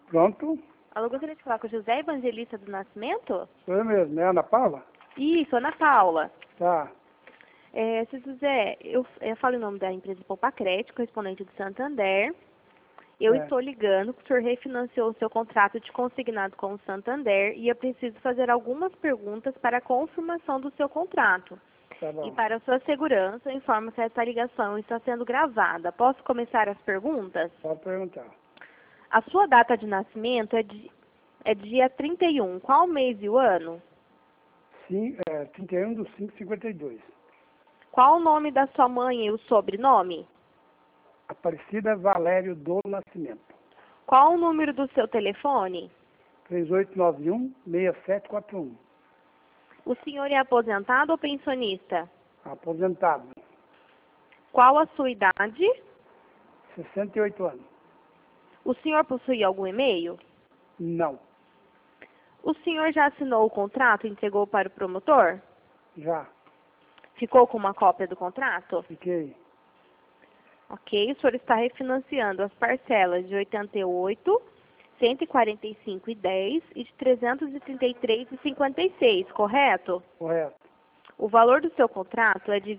Pronto? Alô, gostaria de falar com o José Evangelista do Nascimento? Sou eu mesmo, né, Ana Paula? Isso, Ana Paula. Tá. Seu José, eu falo em nome da empresa Poupa Crédito, correspondente do Santander. Eu estou ligando que o senhor refinanciou o seu contrato de consignado com o Santander e eu preciso fazer algumas perguntas para a confirmação do seu contrato. Tá bom. E para a sua segurança, eu informo que essa ligação está sendo gravada. Posso começar as perguntas? Pode perguntar. A sua data de nascimento é dia 31. Qual mês e o ano? Sim, 31/5/52. Qual o nome da sua mãe e o sobrenome? Aparecida Valério do Nascimento. Qual o número do seu telefone? 3891-6741. O senhor é aposentado ou pensionista? Aposentado. Qual a sua idade? 68 anos. O senhor possui algum e-mail? Não. O senhor já assinou o contrato e entregou para o promotor? Já. Ficou com uma cópia do contrato? Fiquei. Ok, o senhor está refinanciando as parcelas de 88, 145,10 e de 333,56, correto? Correto. O valor do seu contrato é de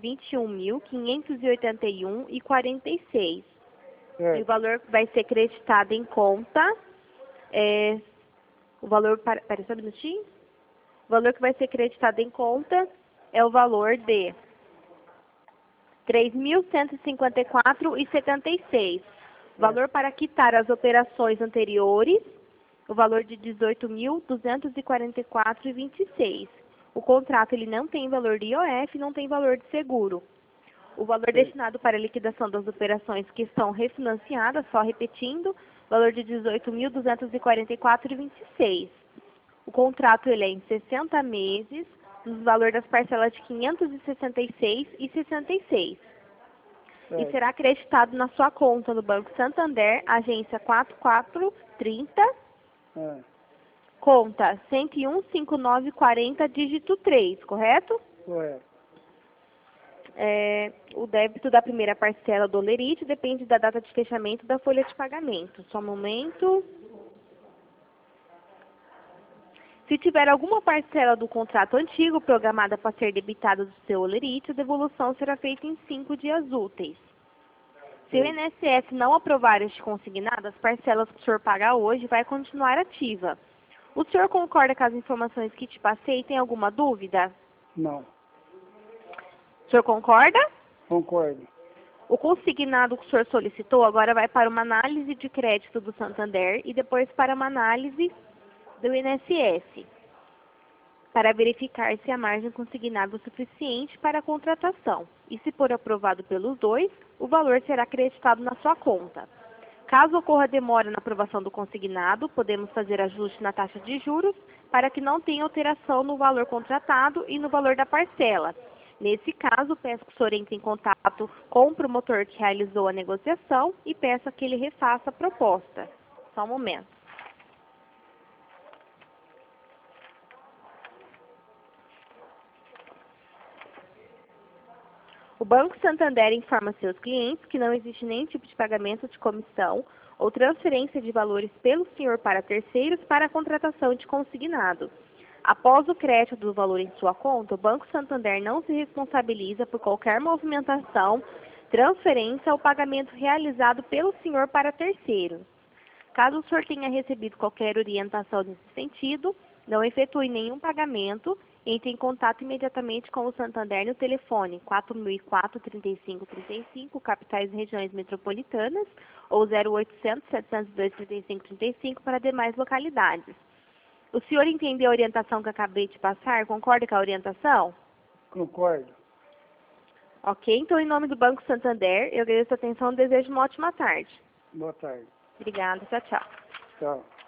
21.581,46. E o valor vai ser creditado em conta o valor pera só um minutinho. O valor que vai ser creditado em conta é o valor de 3.154,76. Valor para quitar as operações anteriores, o valor de 18.244,26. O contrato ele não tem valor de IOF, não tem valor de seguro. O valor destinado para a liquidação das operações que estão refinanciadas, só repetindo, valor de 18.244,26. O contrato ele é em 60 meses, no valor das parcelas de 566,66. E será acreditado na sua conta no Banco Santander, agência 4430, conta 1015940, dígito 3, correto? Correto. O débito da primeira parcela do Olerite depende da data de fechamento da folha de pagamento. Só um momento. Se tiver alguma parcela do contrato antigo programada para ser debitada do seu Olerite, a devolução será feita em 5 dias úteis. Se o INSS não aprovar este consignado, as parcelas que o senhor pagar hoje vai continuar ativa. O senhor concorda com as informações que te passei e tem alguma dúvida? Não. O senhor concorda? Concordo. O consignado que o senhor solicitou agora vai para uma análise de crédito do Santander e depois para uma análise do INSS, para verificar se a margem consignada é suficiente para a contratação. E se for aprovado pelos dois, o valor será acreditado na sua conta. Caso ocorra demora na aprovação do consignado, podemos fazer ajuste na taxa de juros para que não tenha alteração no valor contratado e no valor da parcela. Nesse caso, peço que o senhor entre em contato com o promotor que realizou a negociação e peça que ele refaça a proposta. Só um momento. O Banco Santander informa seus clientes que não existe nenhum tipo de pagamento de comissão ou transferência de valores pelo senhor para terceiros para a contratação de consignado. Após o crédito do valor em sua conta, o Banco Santander não se responsabiliza por qualquer movimentação, transferência ou pagamento realizado pelo senhor para terceiros. Caso o senhor tenha recebido qualquer orientação nesse sentido, não efetue nenhum pagamento, entre em contato imediatamente com o Santander no telefone 4004-3535, capitais e regiões metropolitanas, ou 0800-702-3535 para demais localidades. O senhor entendeu a orientação que acabei de passar? Concorda com a orientação? Concordo. Ok, então em nome do Banco Santander, eu agradeço a atenção e desejo uma ótima tarde. Boa tarde. Obrigada, tchau, tchau. Tchau.